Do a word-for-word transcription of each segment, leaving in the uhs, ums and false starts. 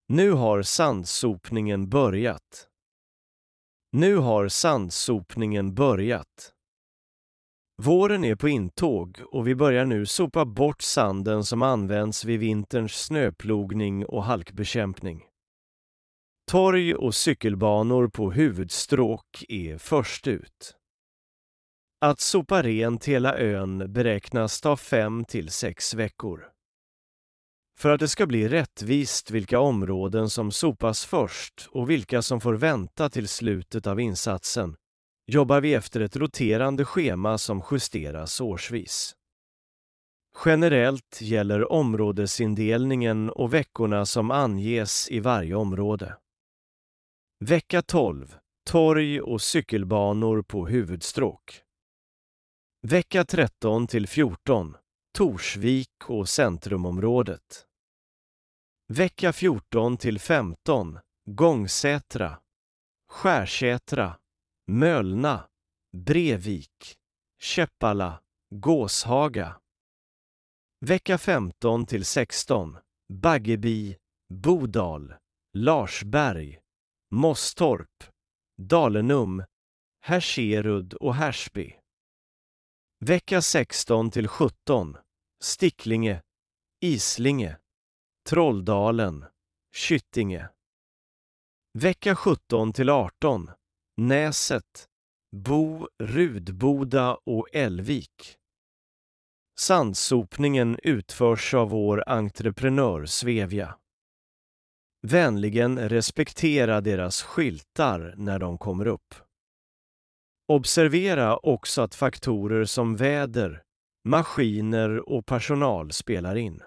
Nu har sandsopningen börjat. Nu har sandsopningen börjat. Våren är på intåg och vi börjar nu sopa bort sanden som används vid vinterns snöplogning och halkbekämpning. Torg- och cykelbanor på huvudstråk är först ut. Att sopa rent hela ön beräknas ta fem till sex veckor. För att det ska bli rättvist vilka områden som sopas först och vilka som får vänta till slutet av insatsen jobbar vi efter ett roterande schema som justeras årsvis. Generellt gäller områdesindelningen och veckorna som anges i varje område. Vecka tolv. Torg- och cykelbanor på huvudstråk. Vecka tretton till fjorton. Torsvik och centrumområdet. Vecka fjorton till femton. Gångsätra, Skärsätra, Mölna, Brevik, Käppala, Gåshaga. Vecka femton till sexton. Baggeby, Bodal, Larsberg, Mosstorp, Dalenum, Härserud och Härsby. Vecka sexton till sjutton. Sticklinge, Islinge, Trolldalen, Kyttinge. Vecka sjutton till arton. Näset, Bo, Rudboda och Älvik. Sandsopningen utförs av vår entreprenör Svevia. Vänligen respektera deras skyltar när de kommer upp. Observera också att faktorer som väder, maskiner och personal spelar in.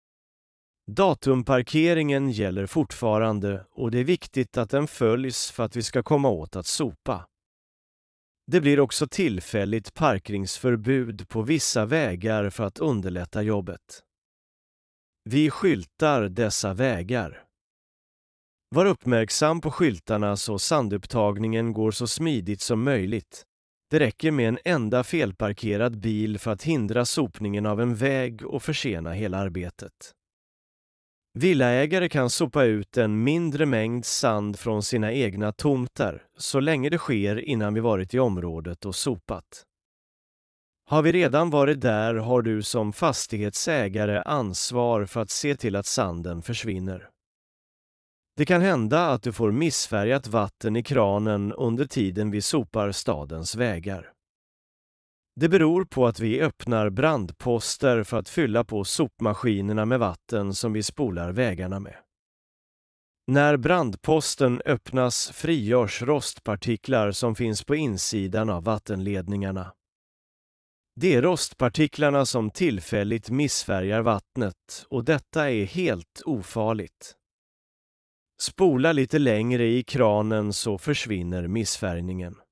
Datumparkeringen gäller fortfarande och det är viktigt att den följs för att vi ska komma åt att sopa. Det blir också tillfälligt parkeringsförbud på vissa vägar för att underlätta jobbet. Vi skyltar dessa vägar. Var uppmärksam på skyltarna så sandupptagningen går så smidigt som möjligt. Det räcker med en enda felparkerad bil för att hindra sopningen av en väg och försena hela arbetet. Villaägare kan sopa ut en mindre mängd sand från sina egna tomter så länge det sker innan vi varit i området och sopat. Har vi redan varit där har du som fastighetsägare ansvar för att se till att sanden försvinner. Det kan hända att du får missfärgat vatten i kranen under tiden vi sopar stadens vägar. Det beror på att vi öppnar brandposter för att fylla på sopmaskinerna med vatten som vi spolar vägarna med. När brandposten öppnas frigörs rostpartiklar som finns på insidan av vattenledningarna. Det är rostpartiklarna som tillfälligt missfärgar vattnet och detta är helt ofarligt. Spola lite längre i kranen så försvinner missfärgningen.